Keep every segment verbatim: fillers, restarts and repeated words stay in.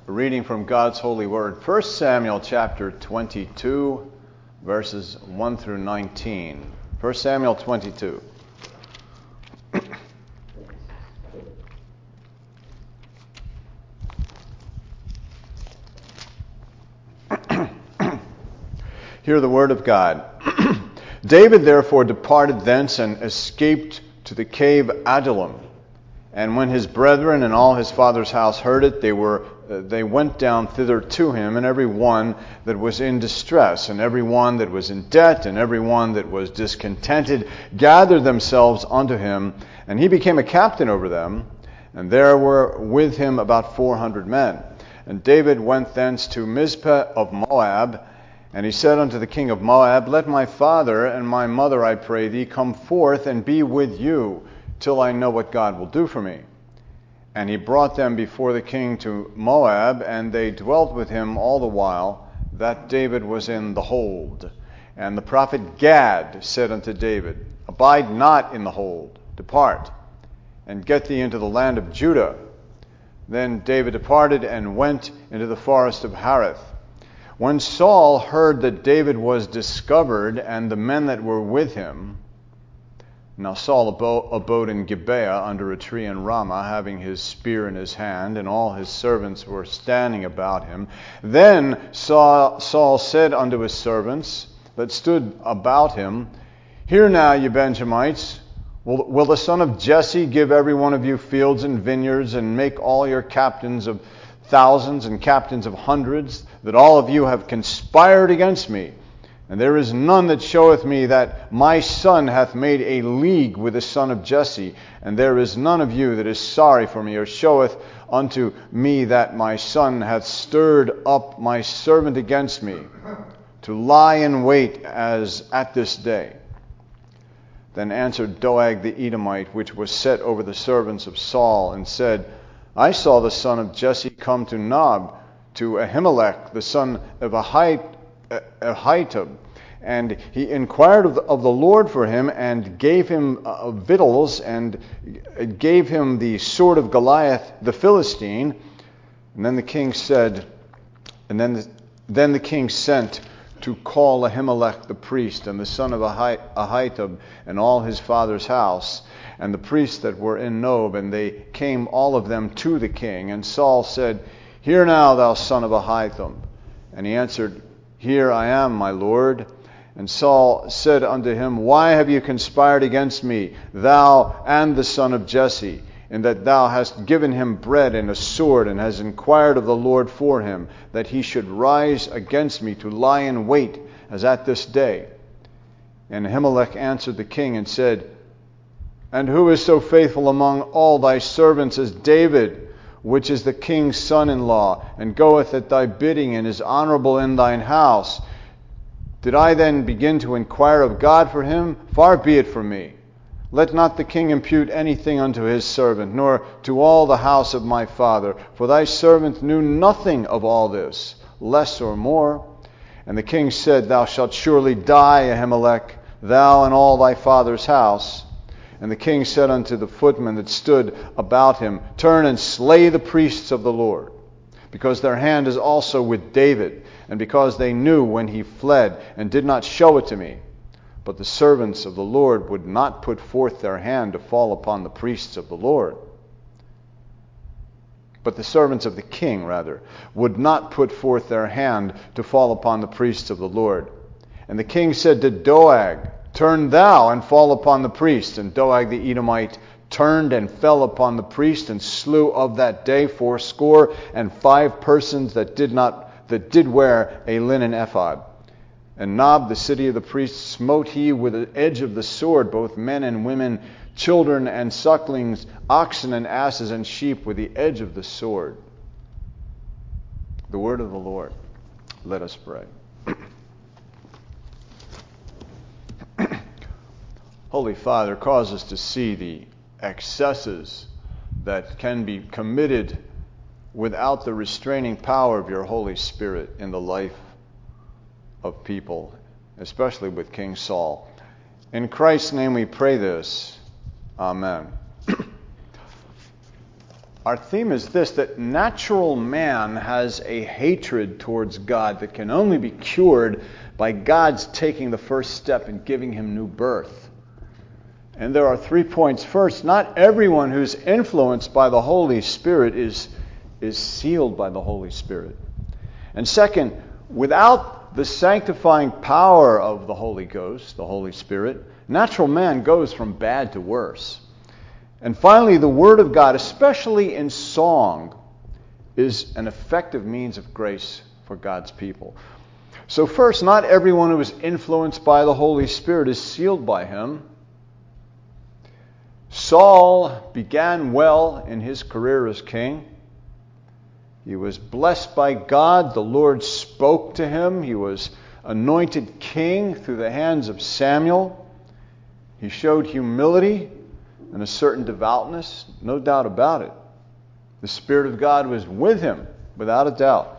reading from God's holy word, First Samuel chapter twenty-two, verses one through nineteen. First Samuel twenty-two. Hear the word of God. David therefore departed thence and escaped to the cave Adullam. And when his brethren and all his father's house heard it, they were uh, they went down thither to him, and every one that was in distress, and every one that was in debt, and every one that was discontented, gathered themselves unto him, and he became a captain over them. And there were with him about four hundred men. And David went thence to Mizpeh of Moab, and he said unto the king of Moab, Let my father and my mother, I pray thee, come forth and be with you, till I know what God will do for me. And he brought them before the king to Moab, and they dwelt with him all the while that David was in the hold. And the prophet Gad said unto David, Abide not in the hold, depart, and get thee into the land of Judah. Then David departed and went into the forest of Hareth. When Saul heard that David was discovered, and the men that were with him, now Saul abode in Gibeah under a tree in Ramah, having his spear in his hand, and all his servants were standing about him. Then Saul said unto his servants that stood about him, Hear now, ye Benjamites, will, will the son of Jesse give every one of you fields and vineyards, and make all your captains of thousands and captains of hundreds, that all of you have conspired against me? And there is none that showeth me that my son hath made a league with the son of Jesse. And there is none of you that is sorry for me, or showeth unto me that my son hath stirred up my servant against me, to lie in wait as at this day. Then answered Doeg the Edomite, which was set over the servants of Saul, and said, I saw the son of Jesse come to Nob, to Ahimelech, the son of Ahitub, Ahitub, and he inquired of the, of the Lord for him, and gave him uh, victuals, and gave him the sword of Goliath the Philistine. And then the king said, and then the, then the king sent to call Ahimelech the priest, and the son of Ahitub, and all his father's house, and the priests that were in Nob, and they came all of them to the king. And Saul said, Hear now, thou son of Ahitub. And he answered, Here I am, my lord. And Saul said unto him, Why have you conspired against me, thou and the son of Jesse, in that thou hast given him bread and a sword, and hast inquired of the Lord for him, that he should rise against me to lie in wait, as at this day? And Ahimelech answered the king and said, And who is so faithful among all thy servants as David, which is the king's son-in-law, and goeth at thy bidding, and is honorable in thine house? Did I then begin to inquire of God for him? Far be it from me. Let not the king impute anything unto his servant, nor to all the house of my father, for thy servant knew nothing of all this, less or more. And the king said, Thou shalt surely die, Ahimelech, thou and all thy father's house. And the king said unto the footmen that stood about him, Turn and slay the priests of the Lord, because their hand is also with David, and because they knew when he fled, and did not show it to me. But the servants of the Lord would not put forth their hand to fall upon the priests of the Lord. But the servants of the king, rather, would not put forth their hand to fall upon the priests of the Lord. And the king said to Doeg, Turn thou and fall upon the priest. And Doeg the Edomite turned and fell upon the priest, and slew of that day fourscore and five persons that did not that did wear a linen ephod. And Nob, the city of the priests, smote he with the edge of the sword both men and women, children and sucklings, oxen and asses and sheep, with the edge of the sword. The word of the Lord. Let us pray. Holy Father, cause us to see the excesses that can be committed without the restraining power of your Holy Spirit in the life of people, especially with King Saul. In Christ's name we pray this. Amen. our theme is this, that natural man has a hatred towards God that can only be cured by God's taking the first step and giving him new birth. And there are three points. First, not everyone who's influenced by the Holy Spirit is, is sealed by the Holy Spirit. And second, without the sanctifying power of the Holy Ghost, the Holy Spirit, natural man goes from bad to worse. And finally, the Word of God, especially in song, is an effective means of grace for God's people. So first, not everyone who is influenced by the Holy Spirit is sealed by him. Saul began well in his career as king. He was blessed by God. The Lord spoke to him. He was anointed king through the hands of Samuel. He showed humility and a certain devoutness, no doubt about it. The Spirit of God was with him, without a doubt.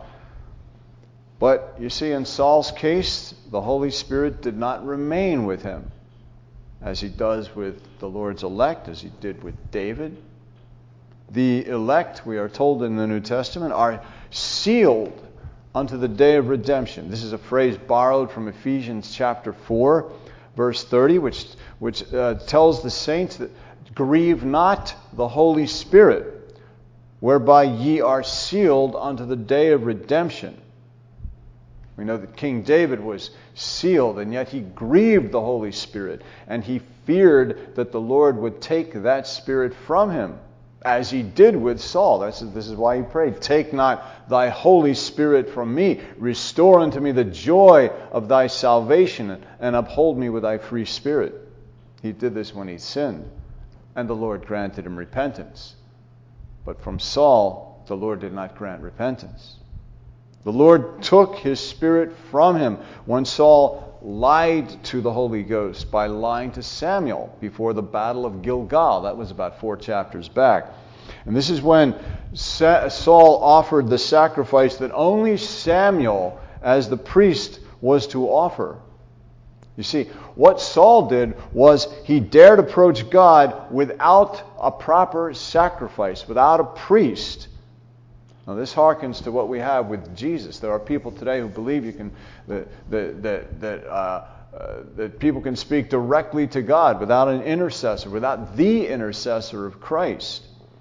But you see, in Saul's case, the Holy Spirit did not remain with him, as he does with the Lord's elect, as he did with David. The elect, we are told in the New Testament, are sealed unto the day of redemption. This is a phrase borrowed from Ephesians chapter four, verse thirty, which, which uh, tells the saints that grieve not the Holy Spirit, whereby ye are sealed unto the day of redemption. We know that King David was sealed, and yet he grieved the Holy Spirit, and he feared that the Lord would take that Spirit from him, as he did with Saul. That's, this is why he prayed, "Take not thy Holy Spirit from me. Restore unto me the joy of thy salvation, and uphold me with thy free spirit." He did this when he sinned, and the Lord granted him repentance. But from Saul, the Lord did not grant repentance. The Lord took his Spirit from him when Saul lied to the Holy Ghost by lying to Samuel before the battle of Gilgal. That was about four chapters back. And this is when Sa- Saul offered the sacrifice that only Samuel, as the priest, was to offer. You see, what Saul did was he dared approach God without a proper sacrifice, without a priest. Now, this harkens to what we have with Jesus. There are people today who believe you can that that that that, uh, uh, that people can speak directly to God without an intercessor, without the intercessor of Christ.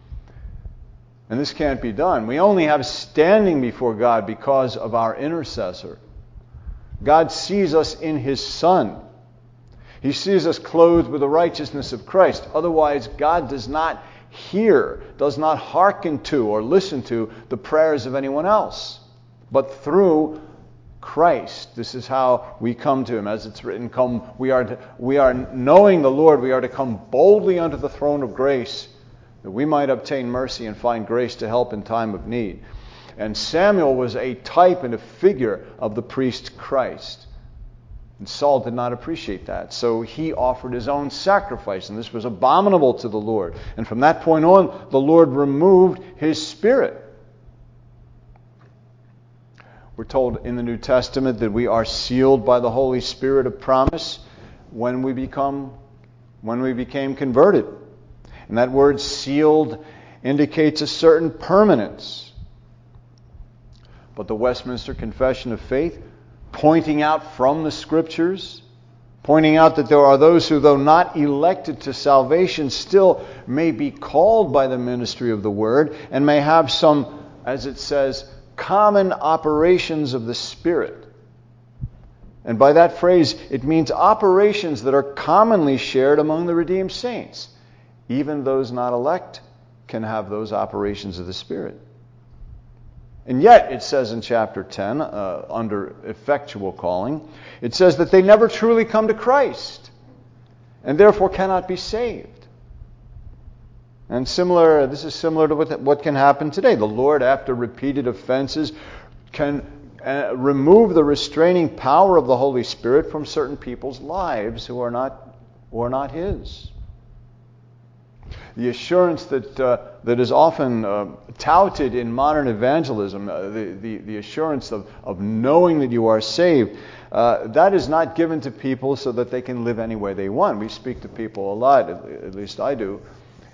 And this can't be done. We only have standing before God because of our intercessor. God sees us in His Son. He sees us clothed with the righteousness of Christ. Otherwise, God does not hear, does not hearken to or listen to the prayers of anyone else. But through Christ, this is how we come to Him. As it's written, "Come, we are to, we are knowing the Lord, we are to come boldly unto the throne of grace, that we might obtain mercy and find grace to help in time of need." And Samuel was a type and a figure of the priest Christ. And Saul did not appreciate that. So he offered his own sacrifice, and this was abominable to the Lord. And from that point on, the Lord removed His Spirit. We're told in the New Testament that we are sealed by the Holy Spirit of promise when we become, when we became converted. And that word sealed indicates a certain permanence. But the Westminster Confession of Faith, pointing out from the Scriptures, pointing out that there are those who, though not elected to salvation, still may be called by the ministry of the Word and may have some, as it says, common operations of the Spirit. And by that phrase, it means operations that are commonly shared among the redeemed saints. Even those not elect can have those operations of the Spirit. And yet, it says in chapter ten, uh, under effectual calling, it says that they never truly come to Christ, and therefore cannot be saved. And similar, this is similar to what, what can happen today. The Lord, after repeated offenses, can uh, remove the restraining power of the Holy Spirit from certain people's lives who are not, who are not His. The assurance that uh, that is often uh, touted in modern evangelism, uh, the, the, the assurance of, of knowing that you are saved, uh, that is not given to people so that they can live any way they want. We speak to people a lot, at least I do,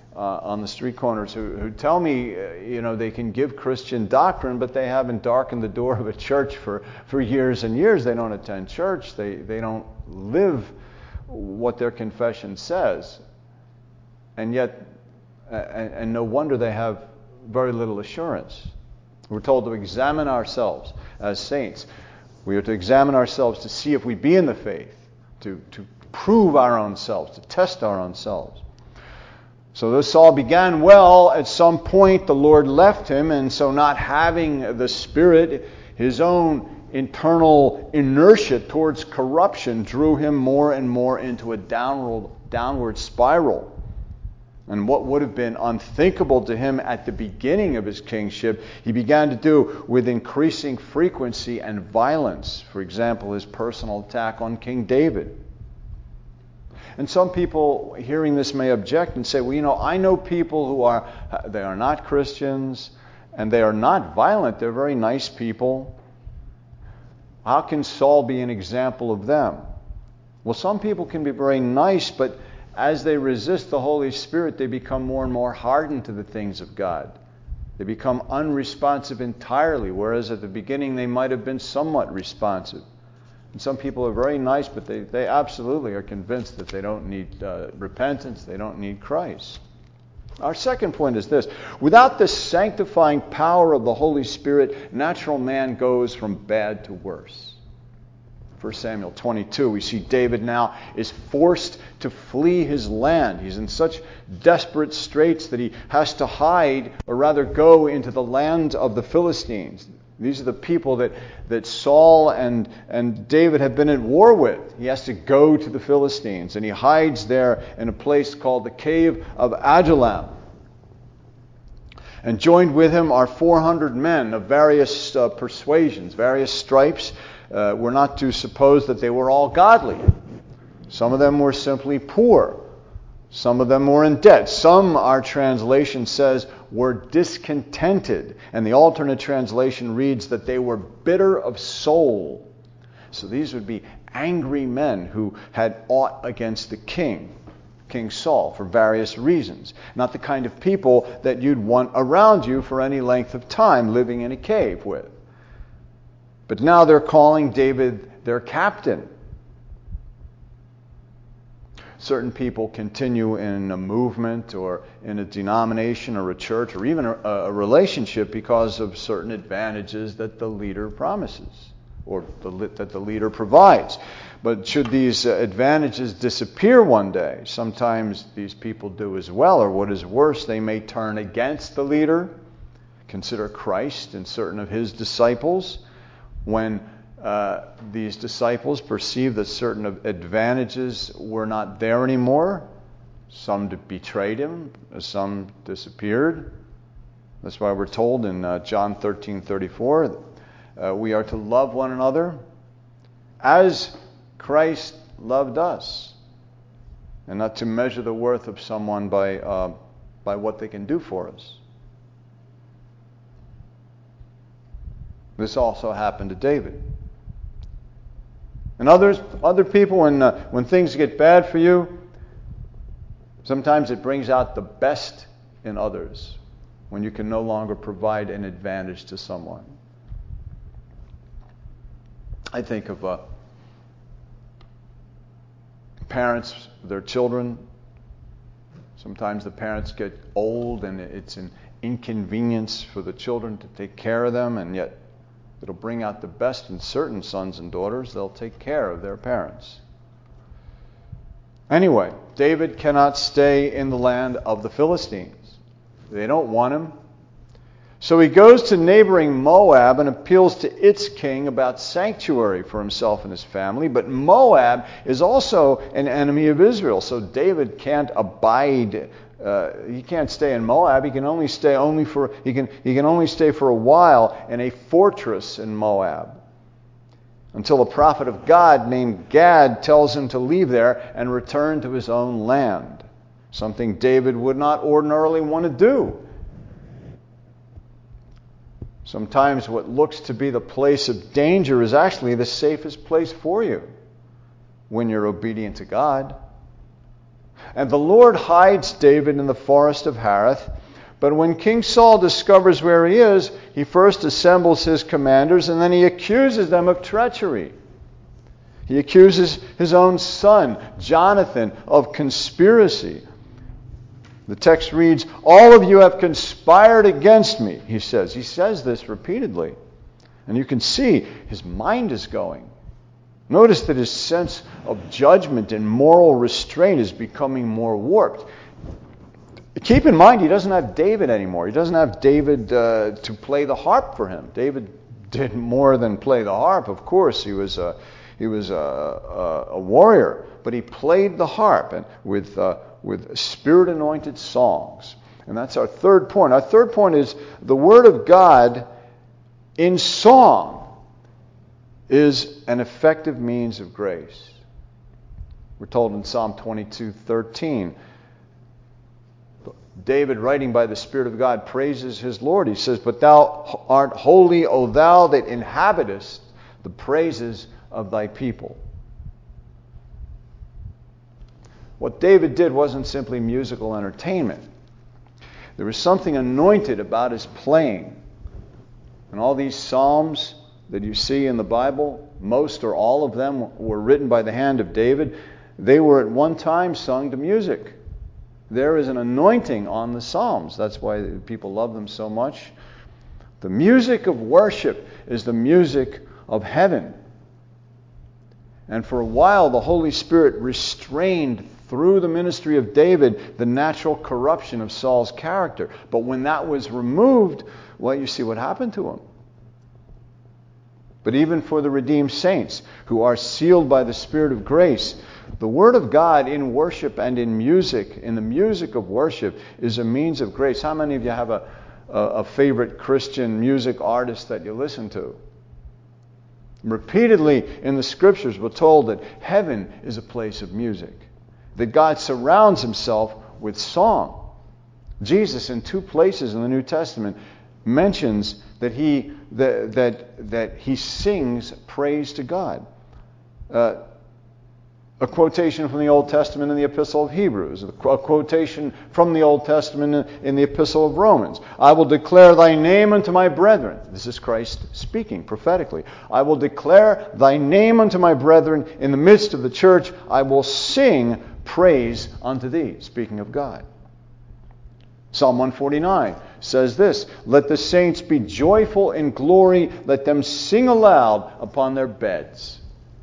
uh, on the street corners who, who tell me, uh, you know, they can give Christian doctrine, but they haven't darkened the door of a church for, for years and years. They don't attend church. They, they don't live what their confession says. And yet, uh, and, and no wonder they have very little assurance. We're told to examine ourselves as saints. We are to examine ourselves to see if we be in the faith, to, to prove our own selves, to test our own selves. So this all began well. At some point the Lord left him, and so not having the Spirit, his own internal inertia towards corruption drew him more and more into a downward, downward spiral. And what would have been unthinkable to him at the beginning of his kingship, he began to do with increasing frequency and violence. For example, his personal attack on King David. And some people hearing this may object and say, well, you know, I know people who are, they are not Christians, and they are not violent. They're very nice people. How can Saul be an example of them? Well, some people can be very nice, but as they resist the Holy Spirit, they become more and more hardened to the things of God. They become unresponsive entirely, whereas at the beginning they might have been somewhat responsive. And some people are very nice, but they, they absolutely are convinced that they don't need uh, repentance, they don't need Christ. Our second point is this. Without the sanctifying power of the Holy Spirit, natural man goes from bad to worse. First Samuel twenty-two, we see David now is forced to flee his land. He's in such desperate straits that he has to hide, or rather go into the land of the Philistines. These are the people that, that Saul and, and David have been at war with. He has to go to the Philistines, and he hides there in a place called the Cave of Adullam. And joined with him are four hundred men of various uh, persuasions, various stripes. Uh, we're not to suppose that they were all godly. Some of them were simply poor. Some of them were in debt. Some, our translation says, were discontented. And the alternate translation reads that they were bitter of soul. So these would be angry men who had aught against the king, King Saul, for various reasons. Not the kind of people that you'd want around you for any length of time living in a cave with. But now they're calling David their captain. Certain people continue in a movement or in a denomination or a church or even a, a relationship because of certain advantages that the leader promises or the, that the leader provides. But should these advantages disappear one day, sometimes these people do as well, or what is worse, they may turn against the leader. Consider Christ and certain of his disciples. When uh, these disciples perceived that certain advantages were not there anymore, some betrayed him, some disappeared. That's why we're told in uh, John thirteen thirty-four, uh, we are to love one another as Christ loved us, and not to measure the worth of someone by uh, by what they can do for us. This also happened to David. And others, other people, when uh, when things get bad for you, sometimes it brings out the best in others when you can no longer provide an advantage to someone. I think of uh, parents, their children. Sometimes the parents get old and it's an inconvenience for the children to take care of them, and yet it'll bring out the best in certain sons and daughters. They'll take care of their parents. Anyway, David cannot stay in the land of the Philistines. They don't want him. So he goes to neighboring Moab and appeals to its king about sanctuary for himself and his family. But Moab is also an enemy of Israel, so David can't abide. Uh, he can't stay in Moab. He can only stay only for he can he can only stay for a while in a fortress in Moab, until a prophet of God named Gad tells him to leave there and return to his own land. Something David would not ordinarily want to do. Sometimes what looks to be the place of danger is actually the safest place for you when you're obedient to God. And the Lord hides David in the forest of Hareth. But when King Saul discovers where he is, he first assembles his commanders, and then he accuses them of treachery. He accuses his own son, Jonathan, of conspiracy. The text reads, "All of you have conspired against me," he says. He says this repeatedly. And you can see his mind is going. Notice that his sense of judgment and moral restraint is becoming more warped. Keep in mind, he doesn't have David anymore. He doesn't have David uh, to play the harp for him. David did more than play the harp. Of course, he was a, he was a, a, a warrior, but he played the harp and with uh, with spirit-anointed songs. And that's our third point. Our third point is the Word of God in song is an effective means of grace. We're told in Psalm twenty-two thirteen, David, writing by the Spirit of God, praises his Lord. He says, "But thou art holy, O thou that inhabitest the praises of thy people." What David did wasn't simply musical entertainment. There was something anointed about his playing. And all these psalms that you see in the Bible, most or all of them were written by the hand of David. They were at one time sung to music. There is an anointing on the Psalms. That's why people love them so much. The music of worship is the music of heaven. And for a while, the Holy Spirit restrained through the ministry of David the natural corruption of Saul's character. But when that was removed, well, you see what happened to him. But even for the redeemed saints who are sealed by the Spirit of grace, the Word of God in worship and in music, in the music of worship, is a means of grace. How many of you have a, a, a favorite Christian music artist that you listen to? Repeatedly in the Scriptures we're told that heaven is a place of music, that God surrounds himself with song. Jesus, in two places in the New Testament, mentions that he that that, that he sings praise to God. Uh, a quotation from the Old Testament in the Epistle of Hebrews, a quotation from the Old Testament in the Epistle of Romans. "I will declare thy name unto my brethren." This is Christ speaking prophetically. "I will declare thy name unto my brethren in the midst of the church. I will sing praise unto thee," speaking of God. Psalm one forty-nine says this, "Let the saints be joyful in glory. Let them sing aloud upon their beds."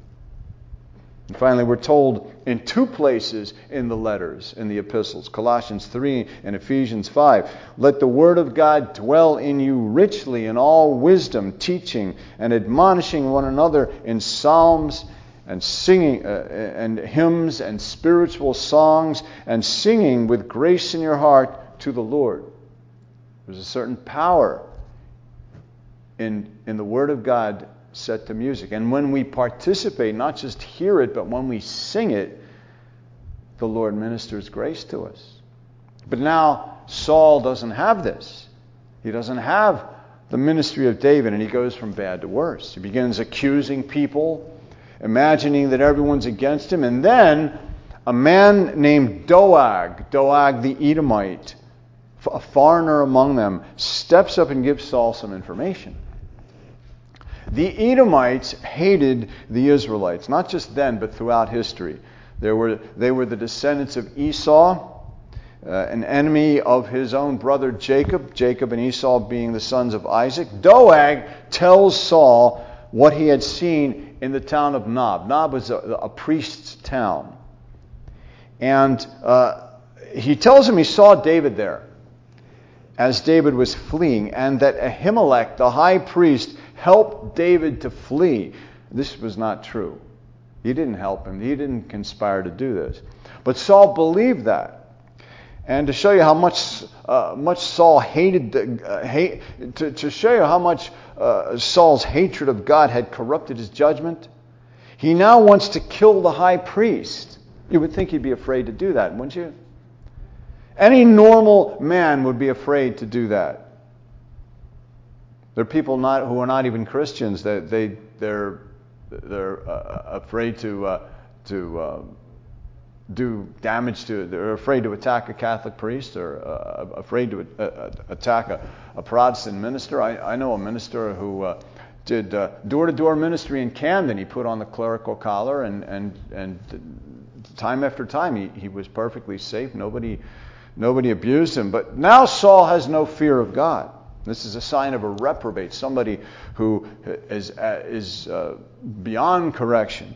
And finally, we're told in two places in the letters, in the epistles, Colossians three and Ephesians five, "Let the word of God dwell in you richly in all wisdom, teaching and admonishing one another in psalms and singing uh, and hymns and spiritual songs, and singing with grace in your heart to the Lord." There's a certain power in in the Word of God set to music. And when we participate, not just hear it, but when we sing it, the Lord ministers grace to us. But now Saul doesn't have this. He doesn't have the ministry of David, and he goes from bad to worse. He begins accusing people, imagining that everyone's against him, and then a man named Doeg, Doeg the Edomite, a foreigner among them, steps up and gives Saul some information. The Edomites hated the Israelites, not just then, but throughout history. They were, they were the descendants of Esau, uh, an enemy of his own brother Jacob, Jacob and Esau being the sons of Isaac. Doeg tells Saul what he had seen in the town of Nob. Nob was a, a priest's town. And uh, he tells him he saw David there as David was fleeing, and that Ahimelech, the high priest, helped David to flee. This was not true. He didn't help him. He didn't conspire to do this. But Saul believed that. And to show you how much uh, much Saul hated, the, uh, hate, to, to show you how much uh, Saul's hatred of God had corrupted his judgment, he now wants to kill the high priest. You would think he'd be afraid to do that, wouldn't you? Any normal man would be afraid to do that. There are people not who are not even Christians that they they're they're uh, afraid to uh, to uh, do damage to, they're afraid to attack a Catholic priest or uh, afraid to uh, attack a, a Protestant minister. I, I know a minister who uh, did uh, door-to-door ministry in Camden. He put on the clerical collar, and and and time after time he, he was perfectly safe. Nobody nobody abused him. But now Saul has no fear of God. This is a sign of a reprobate, somebody who is uh, is uh, beyond correction.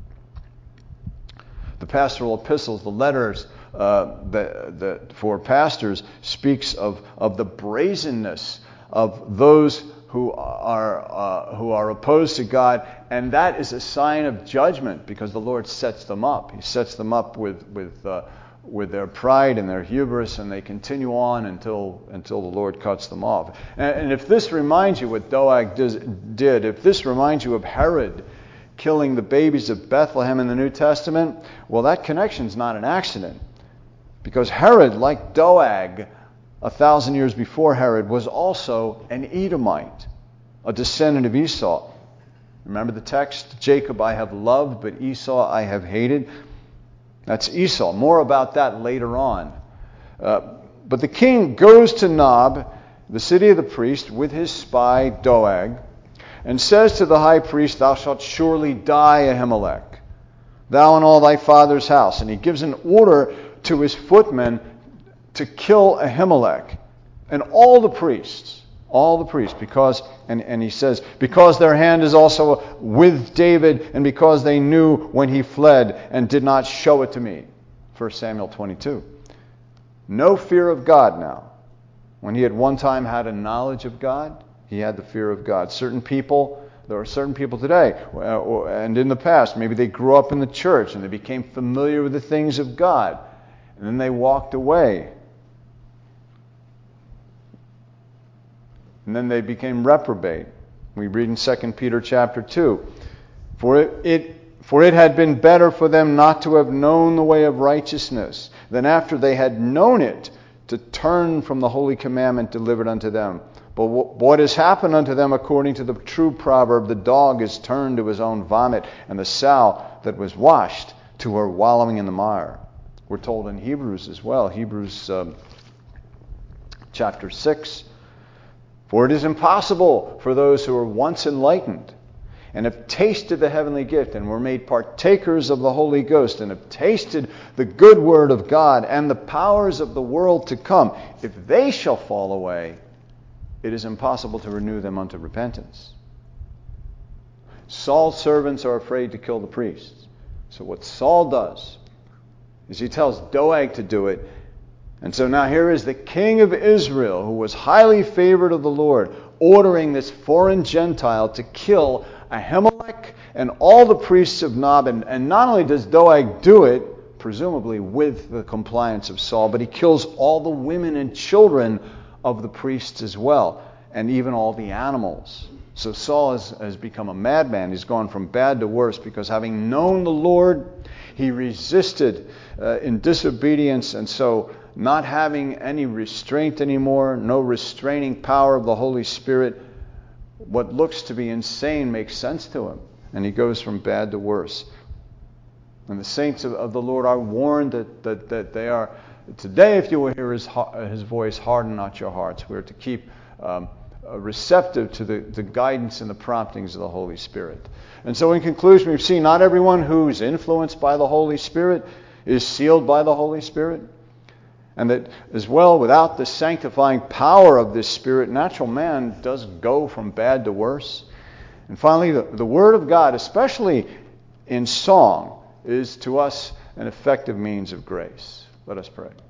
The pastoral epistles, the letters uh, the, the, for pastors, speaks of, of the brazenness of those who are uh, who are opposed to God, and that is a sign of judgment, because the Lord sets them up. He sets them up with with uh, with their pride and their hubris, and they continue on until until the Lord cuts them off. And, and if this reminds you what Doeg does, did, if this reminds you of Herod killing the babies of Bethlehem in the New Testament, well, that connection's not an accident. Because Herod, like Doeg, a thousand years before Herod, was also an Edomite, a descendant of Esau. Remember the text? Jacob I have loved, but Esau I have hated. That's Esau. More about that later on. Uh, but the king goes to Nob, the city of the priest, with his spy Doeg, and says to the high priest, "Thou shalt surely die, Ahimelech, thou and all thy father's house." And he gives an order to his footmen to kill Ahimelech and all the priests, all the priests, because, and, and he says, because their hand is also with David, and because they knew when he fled and did not show it to me. First Samuel twenty-two. No fear of God now. When he had one time had a knowledge of God, he had the fear of God. Certain people, there are certain people today, uh, and in the past, maybe they grew up in the church and they became familiar with the things of God, and then they walked away. And then they became reprobate. We read in Second Peter chapter two. For it, it for it had been better for them not to have known the way of righteousness, than after they had known it, to turn from the holy commandment delivered unto them. But what has happened unto them, according to the true proverb, the dog is turned to his own vomit, and the sow that was washed to her wallowing in the mire. We're told in Hebrews as well, Hebrews um, chapter six, for it is impossible for those who are once enlightened and have tasted the heavenly gift and were made partakers of the Holy Ghost and have tasted the good word of God and the powers of the world to come, if they shall fall away, it is impossible to renew them unto repentance. Saul's servants are afraid to kill the priests. So what Saul does is he tells Doeg to do it. And so now here is the king of Israel, who was highly favored of the Lord, ordering this foreign Gentile to kill Ahimelech and all the priests of Nob. And, and not only does Doeg do it, presumably with the compliance of Saul, but he kills all the women and children of the priests as well, and even all the animals. So Saul has, has become a madman. He's gone from bad to worse, because having known the Lord, he resisted uh, in disobedience, and so not having any restraint anymore, no restraining power of the Holy Spirit, what looks to be insane makes sense to him, and he goes from bad to worse. And the saints of, of the Lord are warned that, that, that they are, today if you will hear his, his voice, harden not your hearts. We're to keep um, receptive to the, the guidance and the promptings of the Holy Spirit. And so in conclusion, we've seen not everyone who's influenced by the Holy Spirit is sealed by the Holy Spirit. And that as well, without the sanctifying power of this Spirit, natural man does go from bad to worse. And finally, the, the Word of God, especially in song, is to us an effective means of grace. Let us pray.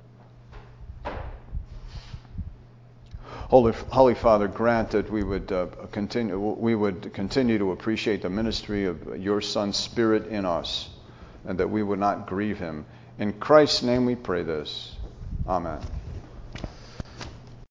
Holy, Holy Father, grant that we would uh, continue we would continue to appreciate the ministry of your Son's Spirit in us, and that we would not grieve him. In Christ's name we pray this. Amen.